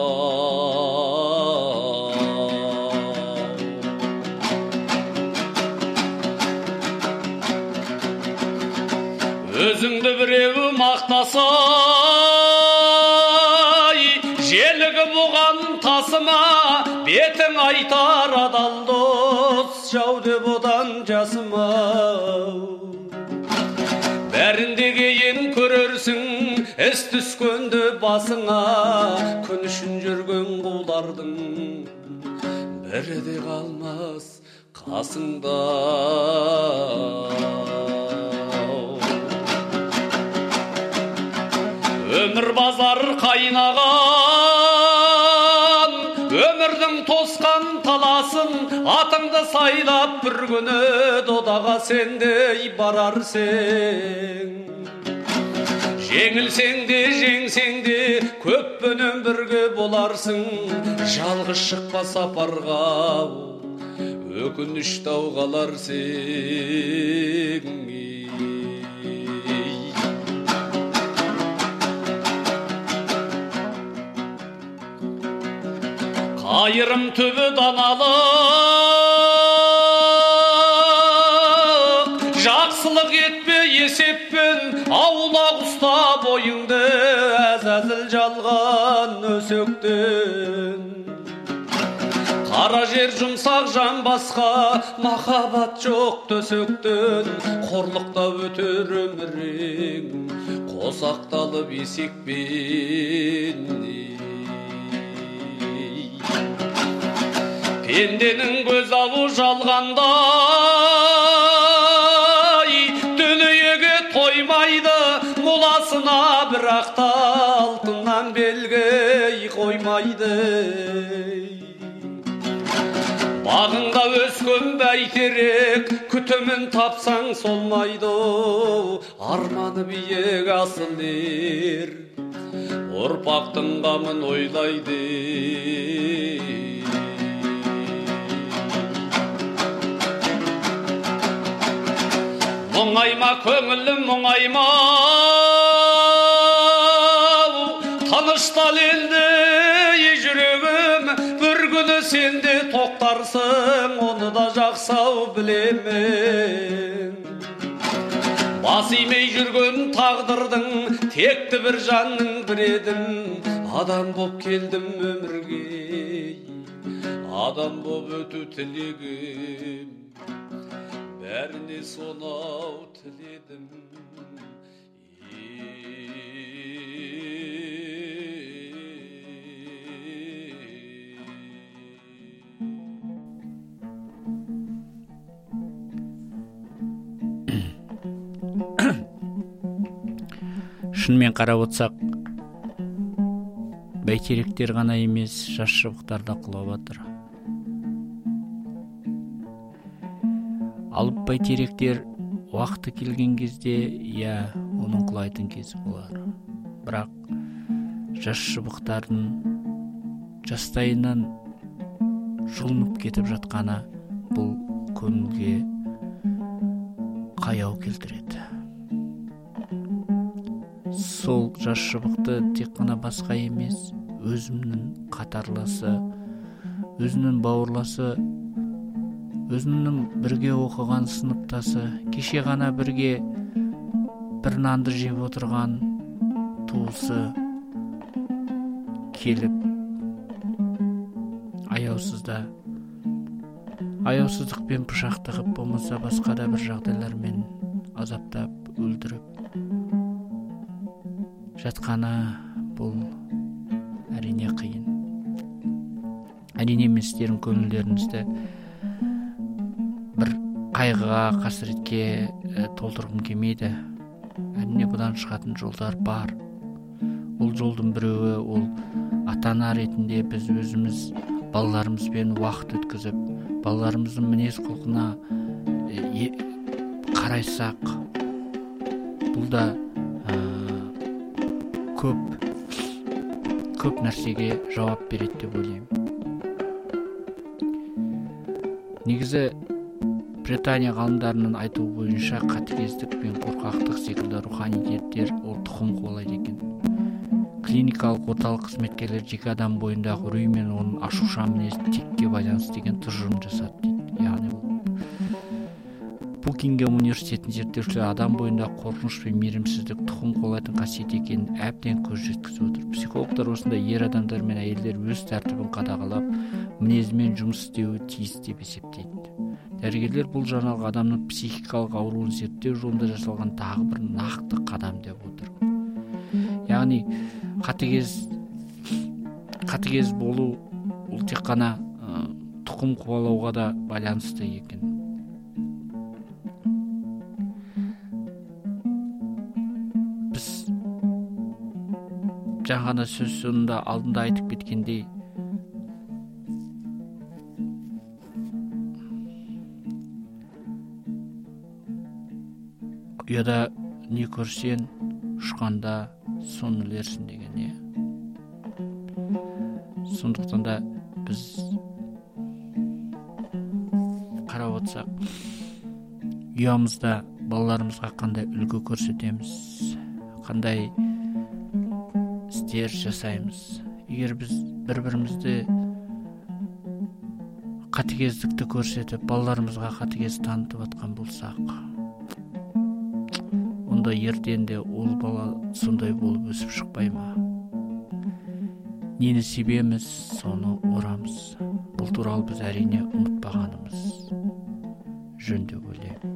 Өзіңді біреуі мақтаса, желігі бұған тасыма, бетің айтар адал дос, жау деп одан жасыма. Бәрінде кейін көрерсің, іс түскенді басыңа, күн үшін жүрген құлдардың бірі де қалмас қасыңда. Өмір базар қайнаған, өмірдің тосқан таласын, атыңды сайлап бір күні додаға сендей барарсың. Жеңілсең де, жеңсең де, көппенен бірге боларсың, жалғыз шықпа сапарға, өкініш тау қаларсың. Айырым түбі даналық, жақсылық етпе есеппен, аулақ ұста бойыңды, әзәзіл жалған өсектен. Қара жер жұмсақ жан басқа, махаббат жоқ төсектен, қорлықта өтер өмірің, қосақталып есекпен. Пенденің көз алу жалғандай, дүниеге тоймайды, моласына бірақ та алтыннан белгі қоймайды. Бағыңда өскен бәйтерек, күтімін тапсаң солмайды, арманы биік асыл ер, ұрпақтың қамын ойлайды. Мұңайма көңілім мұңайма, таныштал енді жүрегім, бір күні сенде тоқтарсың, оны да жақсау білемін. Бас имей жүрген тағдырдың, текті бір жанның бір едім, адам боп келдім өмірге, адам боп өту тілегім. Бәріне сонау тіледім. шынымен қарап отсақ, бәйтеректер ғана емес, жас шыбықтар да құлап жатыр. Алып бәйтеректер уақыты келген кезде, иә, оның құлайтын кезі болар. Бірақ жас шыбықтардың жастайынан жұлынып кетіп жатқаны бұл көңілге қаяу келтіреді. Сол жас шыбықты тек қана басқа емес, өзімнің қатарласы, өзінің бауырласы, өзінің бірге оқыған сыныптасы, кеше ғана бірге бір нанды жеп отырған туысы келіп аяусызда аяусыздықпен пышақ тығып, болмаса басқа да бір жағдайлармен азаптап, өлтіріп жатқаны бұл әрине қиын. Әрине мен сіздердің көңілдеріңізді бір қайғыға, қасіретке толтырғым келмейді. Әрине бұдан шығатын жолдар бар. Ол жолдың біреуі, ол ата-ана ретінде біз өзіміз балаларымызбен уақыт өткізіп, балаларымыздың мінез құлқына қарайсақ, бұл да көп көп нәрсеге жауап береді деп ойлаймын. Негізі Британия ғалымдарының айтуы бойынша қатыгездік пен қорқақтық секілді рухани дерттер ол тұқым қуалайды екен. Клиникалық орталық қызметкерлер жеке адам бойындағы үрей мен оның ашушаң мінез текке байланысты деген тұжырым жасады дейді. Яғни Букингем университетінің зерттеушілері адам бойында қорқыныш пен мейірімсіздік тұқым қуалайтын қасиет екенін әбден көз жеткізіп отыр. Психологтар осындай ер адамдар мен әйелдер өз тәртібін қадағалап, мінезімен жұмыс істеуі тиіс деп есептейді. Дәрігерлер бұл жаңалық адамның психикалық ауруын зерттеу жолында жасалған тағы бір нақты қадам деп отыр. Яғни қатыгез қатыгез болу ол тек қана ә, тұқым қуалауға да байланысты екен. Біз жаңа сөз соңында алдында айтып кеткендей, ұяда не көрсең, ұшқанда соны ілерсің деген, е. Сондықтан да біз қарап отырсақ, ұямызда балаларымызға қандай үлгі көрсетеміз, қандай істер жасаймыз. Егер біз бір-бірімізді қатыгездікті көрсетіп, балаларымызға қатыгез танытып атқан болсақ, онда ертеңде ол бала сондай болып өсіп шықпай ма? Нені себеміз, соны орамыз. Бұл туралы біз әрине ұмытпағанымыз жөн деп ойлаймын.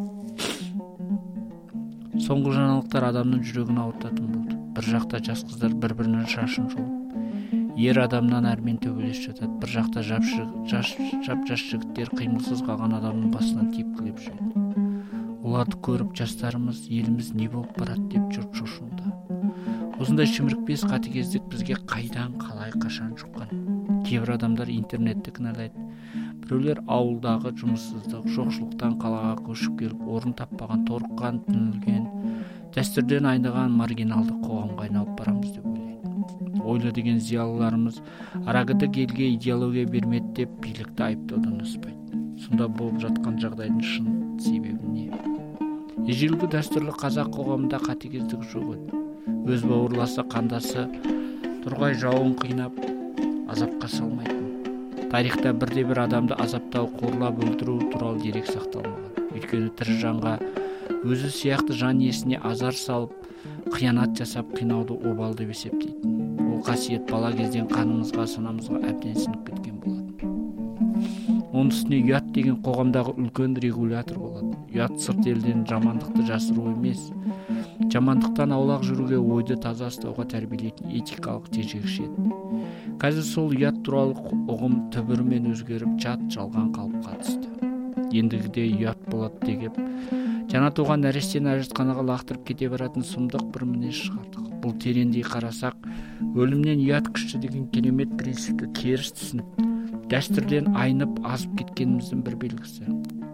Соңғы жаңалықтар адамның жүрегін ауыртатын болды. Бір жақта жас қыздар бір-бірінің шашын жұлып, ер адамнан әрмен төбелес жатады. Бір жақта жап-жас жігіттер қимылсыз қалған адамның басынан тепкілеп жүреді. Оларды көріп жастарымыз, еліміз не болып барады деп жұрт шошынды. Осындай шімірікпес қатыгездік бізге қайдан, қалай, қашан жұққан? Кейбір адамдар интернетті кінәлайды. Біреулер ауылдағы жұмыссыздық, жоқшылықтан қалаға көшіп келіп, орын таппаған, торыққан, түңілген, дәстүрден айныған маргиналдық қоғамға айналып барамыз деп ойлайды. Ойлы деген зиялыларымыз арагідік елге идеология бермеді деп билікті айыптаудан аспайды. Сонда болып жатқан жағдайдың шын себебі не? Ежелгі дәстүрлі қазақ қоғамында қатыгездік жоқ еді. Өз бауырласы, қандасы тұрғай жауын қинап, азапқа салмайтын. Тарихта бірде-бір адамды азаптау, қорлап өлтіру туралы дерек сақталмаған. Өйткені тірі жанға өзі сияқты жан иесіне азар салып, қиянат жасап қинауды обал деп есептейтін. Ол қасиет бала кезден қанымызға, санамызға әбден сіңіп кеткен болатын. Оның үстіне ұят деген қоғамдағы үлкен регулятор болады. Ұят сырт елден жамандықты жасыру емес, жамандықтан аулақ жүруге, ойды таза ұстауға тәрбиелейтін этикалық тежегіш еді. Қазір сол ұят туралы ұғым түбірімен өзгеріп, жат жалған қалыпқа түсті. Ендігіде ұят болады деп жана тууган нәрестени ажытканага лактырып кете баратын сумдук бір мүнөз чыгардык. Бул тереңдей карасак, өлүмдөн уят күчтүү деген керемет принципти терс түшүнүп, дәстүрден айнып азып кеткенибиздин бір белгиси.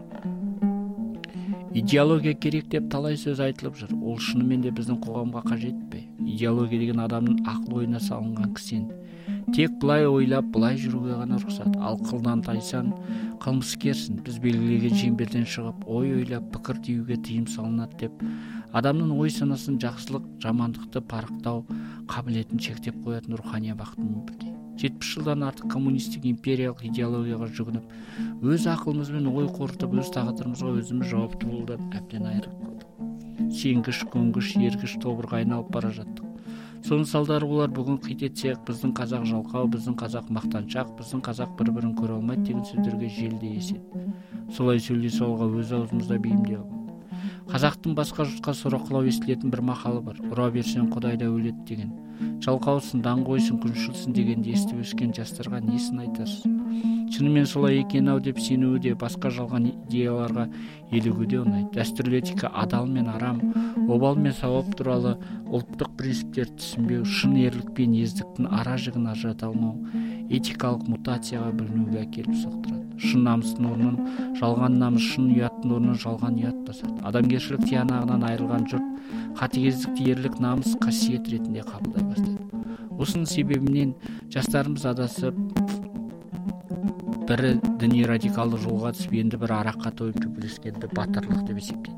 Идеология керек деп талай сөз айтылып жүр. Ол шынымен де биздин коомго кажетпи? Идеология деген адамдын акыл оюна салынган кисен. Тек былай ойлап, былай жүрүүгө гана уруксат. Ал кылдан тайсаң, кылмыскерсиң. Биз белгилеген чемберден чыгып, ой ойлап, пикир тийүүгө тыйым салынат деп адамдын ой санасын жакшылык, жамандыкты парыктоо кабилетин чектеп коятын руханий абактын мүнбүрдү. жетимиш жылдан артык коммунисттик империялык идеологияга жүгүнүп, өз акылыбыз менен ой корутуп, өз тагдырыбызга өзүбүз жооптуу болуп абдан айрылып калдык. Сенгиш, көнгүш, ергиш тобурга айналып бара жаттык. Сонун салдары булар бүгүн кыйт этсек, биздин казак жалкау, биздин казак мактанчак, биздин казак бири-бирин көрө албайт деген сөздөргө желдей эсет. Солай сүйлөй салга өз аузумузда бейимдей албайбыз. Казактын башка журтка сураккылап эстилетин бир макалы бар. Ура берсең Кудай да өлөт деген. Жалкаусун, даңгойсун, күншүлсүн дегенди эстип өскөн жаштарга несин айтасыз? Чынымен солай экен ау деп сенүү де, башка жалган идеяларга элигүү де оңой. Дәстүрлүү этика адал мен арам, обал мен савап тууралуу улуттук принциптерди түшүнбөө, шын эрлик пен эздиктин ара жигин ажырата алмоо этикалык мутацияга бөлүнүүгө келип соктурат. Шын намыстын орнун жалган намыс, шын уяттын орнун жалган уят басат. Адамгерчилик тиянагынан айрылган журт катыгездикти эрлик, намыс касиет ретинде кабылдай баштайт. Осунун себебинен жаштарыбыз адасып, бири диний радикалдык жолго түшүп, энди бири аракка тоюп чөпүлөшкенди батырлык деп эсептейт.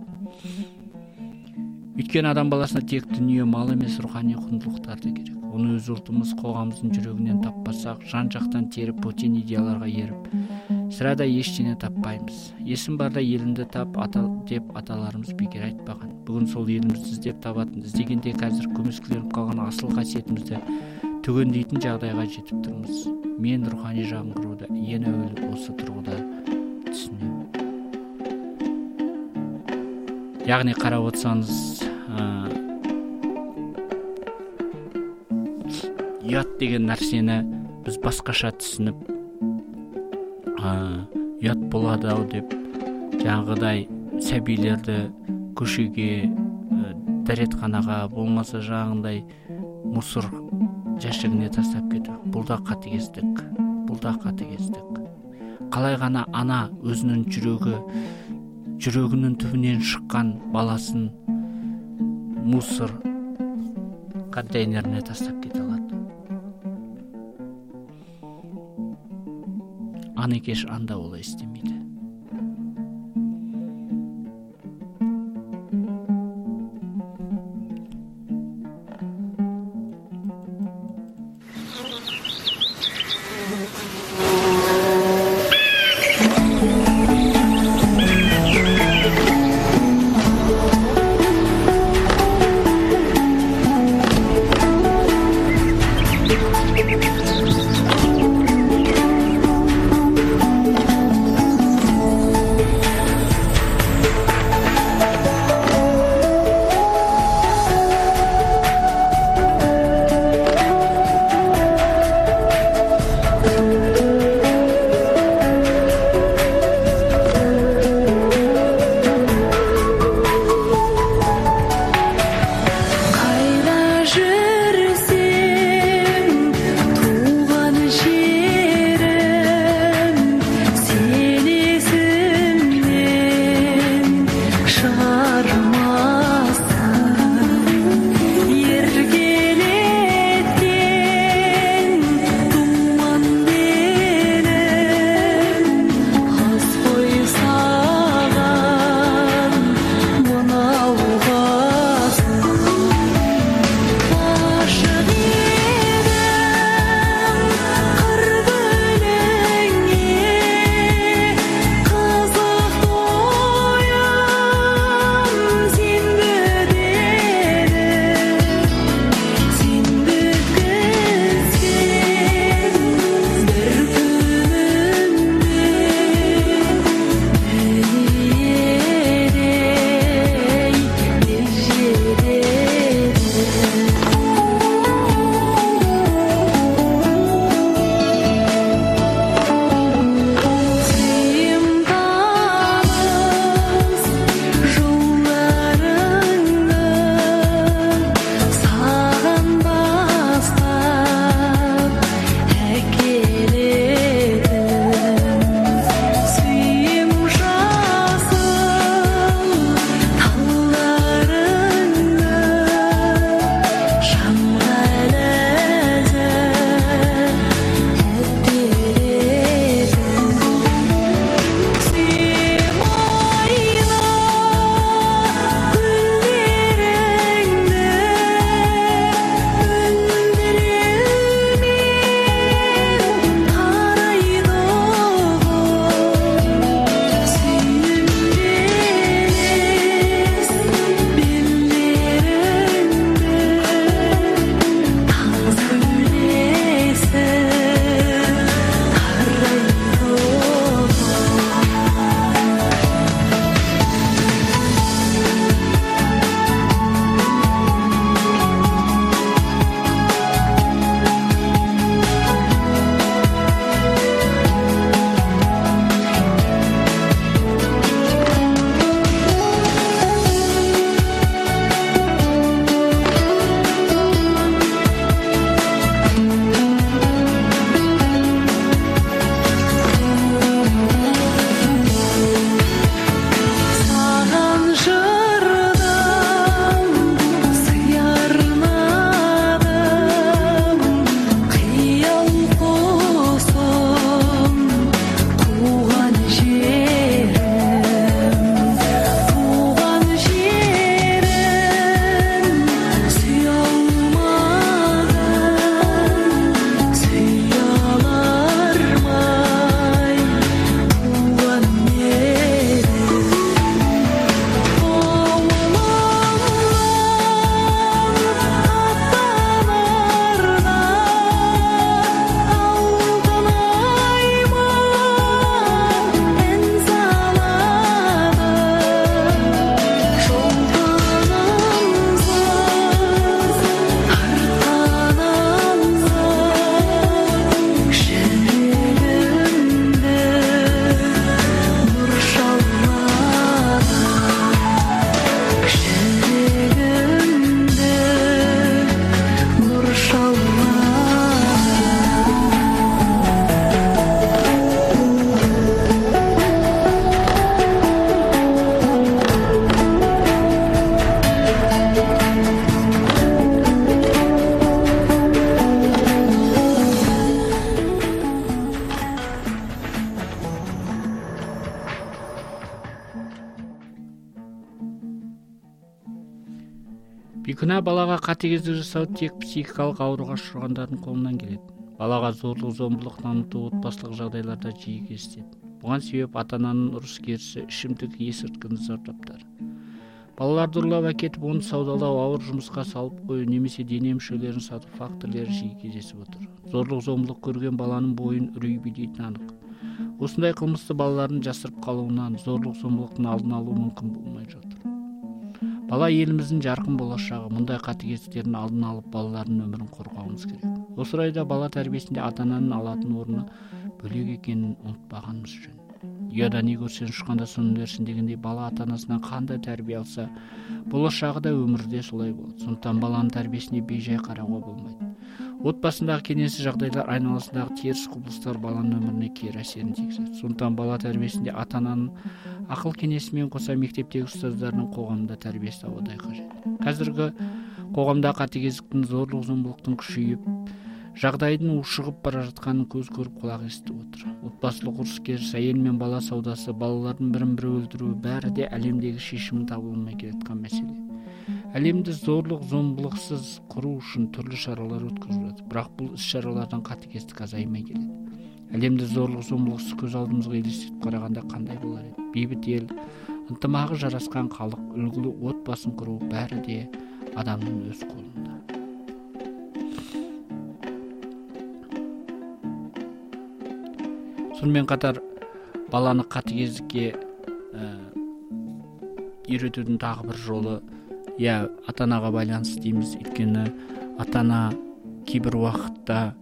Өйткөн адам баласына тек дүнүйө, мал эмес, руханий кундулуктар да керек. Уну өз ултубуз, коомубуздун жүрөгүнөн таппасак, жан жактан терип, потен идеяларга ерип, сырада эчтене таппайбыз. Эсим барда элинде тап ата деп аталарыбыз бекер айтпаган. Бүгүн сол элимизди издеп табатын, издегенде азыр көмүскүлөнүп калган асыл касиетибизди түгөндөйтүн жагдайга жетип турмуз. Мен руханий жаңгырууда эң әуелі осы тұрғыда түсінемін. Яғни қарап отырсаңыз, ұят деген нәрсені біз басқаша түсініп, ұят болады ау деп, жаңағыдай сәбилерді көшеге, дәретханаға, болмаса жаңағындай мусор жәшігіне тастап кету. Бұл да қатыгездік. Бұл да қатыгездік. Қалай ғана ана өзінің жүрегі, жүрегінің түбінен шыққан баласын мусор контейнеріне тастап кете алады. Анекеш анда олай істемейді. бейкүнә балага категездик жасоо тек психикалык ооруга учургандардын колунан келет. Балага зорлук зомбулук танытуу отбасылык жагдайларда жиі кездешет. Буга себеп ата-ананын урус кериси, ишимдик, эсирткини зардаптары. Балаларды урлап акетип, аны саудалап, ауыр жумуска салып коюу немесе дене мүчөлөрүн сатуу фактылары жиі кездешип отур. Зорлук зомбулук көргөн баланын боюн үрүй билейтини анык. Осундай кылмышты балалардын жасырып калуунан зорлук зомбулуктун алдын алуу мүмкүн болмой жатыр. Бала элимиздин жаркын болочогу, мындай категездиктердин алдын алып балалардын өмүрүн коргообуз керек. Осы орайда бала тарбиесинде ата-ананын алатын орну бөлөк экенин унутпаганыбыз жөн. Уяда не көрсөң ушканда сонун берсин дегендей, бала ата-анасынан кандай тарбия алса, болочогу да өмүрдө солай болот. Сондуктан баланын тарбиесине бейжай кароого болбойт. Отбасындагы кенеси жагдайлар, айналасындагы терс кубулуштар баланын өмүрүнө кээри асерин тийгизет. Сондуктан бала тарбиесинде ата-ананын акыл кенеси менен коса мектептеги устаздардын коомдо тарбиясы абадай кажет. Азыркы коомдо категездиктин, зорлук зомбулуктун күчөйүп, жагдайдын ушугуп бара жатканын көз көрүп кулак эстип отур. Отбасылык урус керис, айыл менен бала саудасы, балалардын бирин бири өлтүрүү баары да әлемдеги шешими табылмай келаткан маселе. Әлемде зорлук зомбулуксуз куруу үчүн түрлүү чаралар өткөрүлөт, бирок бул иш-чаралардан категездик азаймай келет. Әлемде зорлук зомбулуксуз көз алдымызга элестетип караганда кандай болор эди? Бейбит эл, ынтымагы жараскан калк, үлгүлүү отбасын куруу баары да адамдын өз колунда. Сонымен катар баланы категездикке үйрөтүүнүн дагы бир жолу я ата-анага байланыштуу деймиз. Өйткөнү ата-ана кээ бир убакытта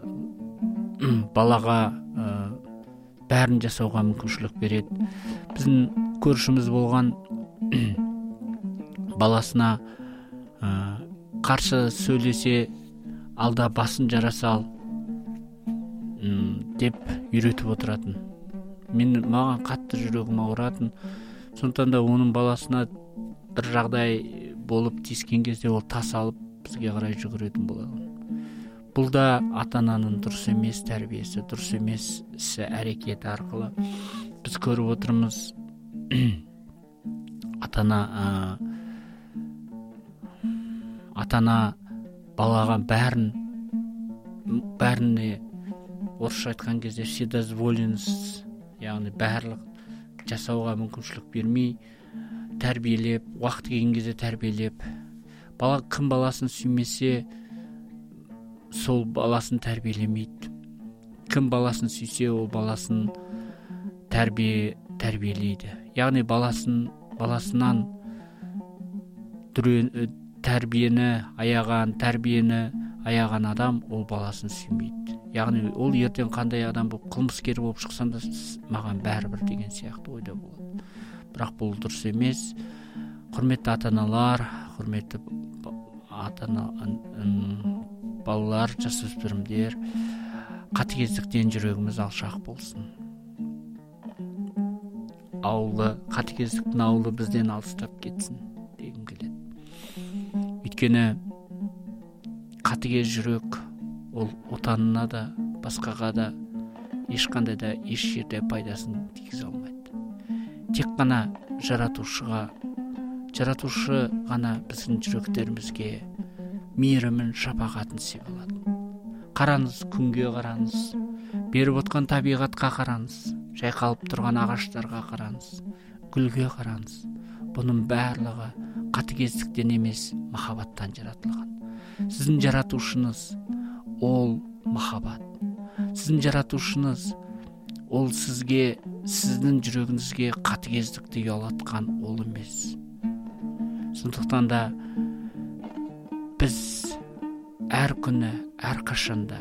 балага баарын жасауга мүмкүнчүлүк берет. Биздин көрүшүбүз болгон баласына каршы сөйлөсө алда басын жара сал деп үйрөтүп отуратын. Мен мага катты жүрөгүм ооратын. Сондуктан да онун баласына бир жагдай болуп тийишкен кезде ол тас алып бизге карай жүгүрөтүн болгон. Бул да ата-ананын дурус эмес тарбиясы, дурус эмес аракети аркылуу биз көрүп отурмуз. Ата-ана ата-ана балага баарын баарыны орусча айткан кезде вседозволенность, яғни барлық жасауға мүмкіншілік бермей, тәрбиелеп, уақыт келген кезде тәрбиелеп, бала кім баласын сүймесе, сол баласын тәрбиелемейді. Кім баласын сүйсе, ол баласын тәрбие тәрбиелейді. Яғни баласын баласынан тәрбиені аяған, тәрбиені аяған адам ол баласын сүймейді. Яғни ол ертең қандай адам болып, қылмыскер болып шықсан да маған бәрібір деген сияқты ойда болады. Бірақ бұл дұрыс емес. Құрметті ата-аналар, құрметті ата-ана балалар, жасөспірімдер, қатыгездіктен жүрегіміз алшақ болсын. Ауылы, қатыгездіктің ауылы бізден алыстап кетсін дегім келеді. Өйткені қатыгез жүрек ол отанына да, басқаға да, ешқандай да еш жерде пайдасын тигізе алмайды. Тек қана жаратушыға, жаратушы ғана біздің жүректерімізге мейірімін, шапағатын сыйлай алады. Қараңыз, күнге қараңыз, беріп отқан табиғатқа қараңыз, жайқалып тұрған ағаштарға қараңыз, гүлге қараңыз. Бұның барлығы қатыгездіктен емес, махаббаттан жаратылған. Сіздің жаратушыңыз ол махаббат. Сіздің жаратушыңыз ол сізге, сіздің жүрегіңізге қатыгездікті ұялатқан ол емес. Сондықтан да біз әр күні, әр қашанда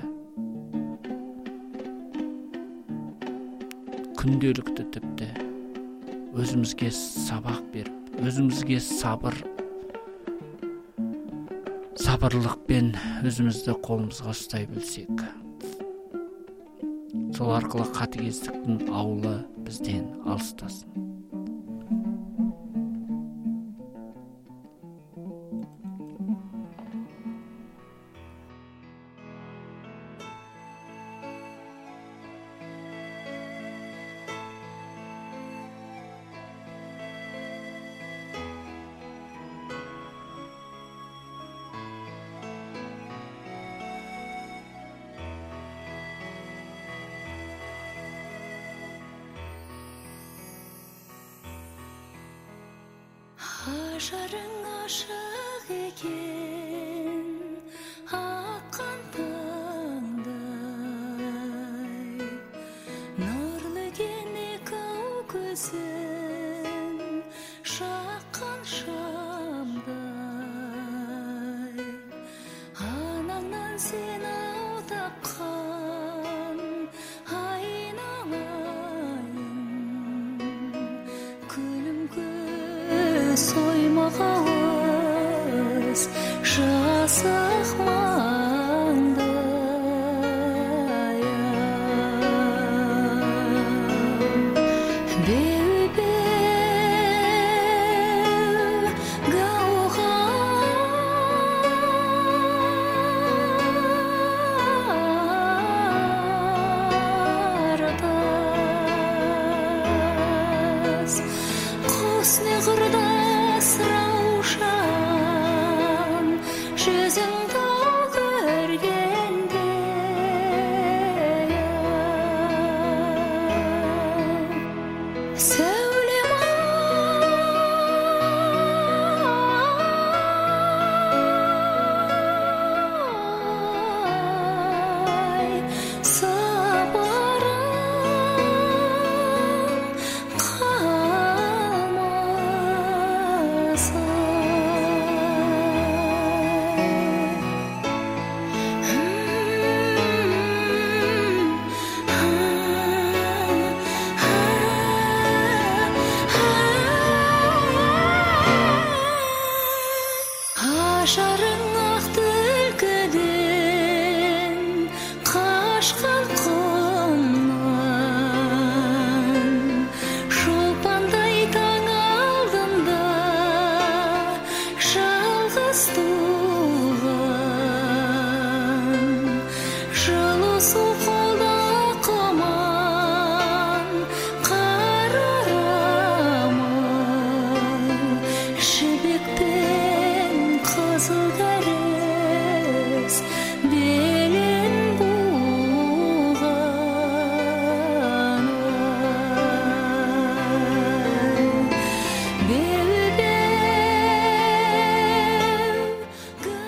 күнделікті тіпті өзімізге сабақ беріп, өзімізге сабыр сабырлықпен өзімізді қолымызға ұстай білсек, сол арқылы қатыгездіктің ауылы бізден алыстасын. ажарың ашық екен аққан таңдай нұрлы кенек ау көзің шаққан шамдай анаңнан сен ау тапқан айналайын күлім көз оймағауыз жасық маңдайым беу-беу гауһартас құс не құрдас раушан жүзің тау көргенде сәулем ай сапарың ажарың ақ түлкіден қашқан құмнан шолпандай таң алдында жалғыз туған жылы су қолда құман қарарамай жібекпен қызыл дәріс белін буған беу-беу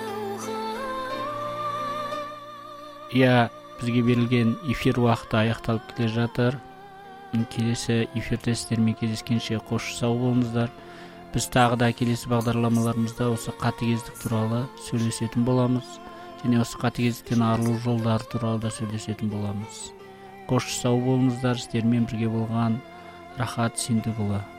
гауһар. Иә, бізге берілген эфир уақыты аяқталып келе жатыр. Келесі эфирде сіздермен кездескенше қош сау болыңыздар. Біз тағы да келесі бағдарламаларымызда осы қатыгездік туралы сөйлесетін боламыз. Және осы қатыгездіктен арылу жолдары туралы да сөйлесетін боламыз. Қош сау болыңыздар. Сіздермен бірге болған Рахат Сендікұлы.